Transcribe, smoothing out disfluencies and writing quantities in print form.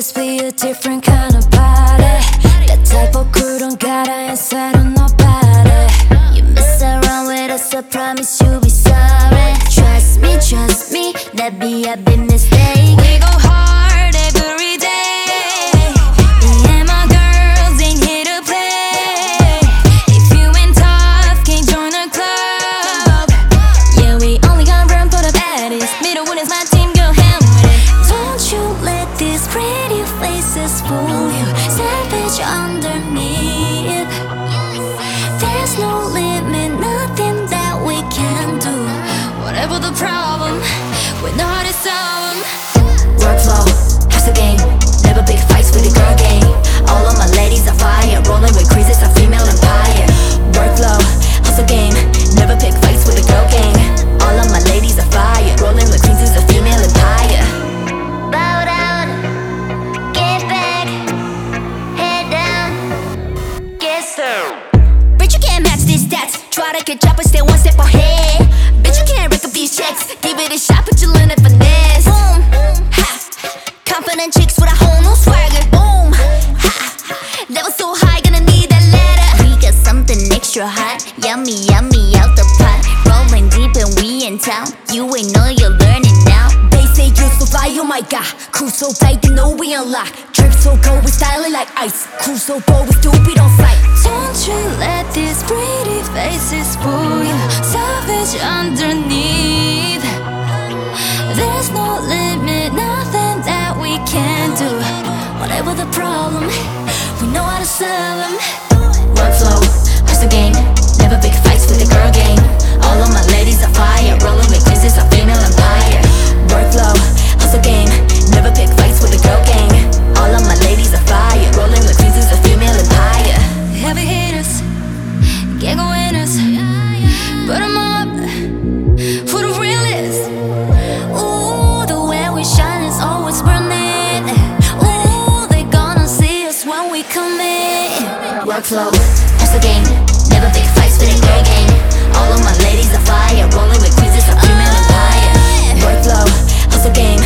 must be a different kind of body. That type of girl don't got her inside of nobody. You mess around with us, I promise you'll be sorry. Trust me, that be a big mistake. We go hard every day. Me and my girls ain't here to play. If you ain't tough, can't join the club. Yeah, we only got room for the baddest. Middle one is my team, go ham with it. Don't you let these pretty faces fool you. Savage underneath. There's no limit, nothing that we can do. Whatever the problem, we know how to solve them. Workflow, hustle game, never big fights with the girl gang. All of my ladies are fire, rolling with crazies, a female empire. Workflow, hustle game, never pick fights with the girl gang. All of my ladies are fire, rolling with crazies, a female empire. Bow down, get back, head down, get down. Bitch, you can't match these stats. Try to catch up and stay one step ahead. Bitch, you can't rack up these checks. Give it a shot, but you learn it finesse. Boom, ha. Confident chicks with a whole new swagger. Boom, ha. Level so high, gonna need that ladder. We got something extra hot, yummy, yummy out the pot. Rolling deep and we in town. You ain't know you're learning now. They say you're so fly, oh my god. Cruise so tight, they know we unlock. Drip so cold, we styling like ice. Cruise so bold, we stupid on sight. Don't you let these pretty faces fool you. Savage underneath. There's no limit, nothing that we can do. Whatever the problem, we know how to solve them. Workflow, hustle game, never big fights with the girl gang. All of my ladies are fire, rolling with crazies, a female empire. Workflow, hustle game, never pick fights with the girl gang. All of my ladies are fire, rolling with crazies, a female empire. Heavy hitters, get go winners, put 'em up for the realest. Ooh, the way we shine is always burning. Ooh, they gonna see us when we come in. Workflow, hustle game, never big fights with the girl gang. All of my ladies are fire, rolling with crazies, a female empire. Workflow, hustle game,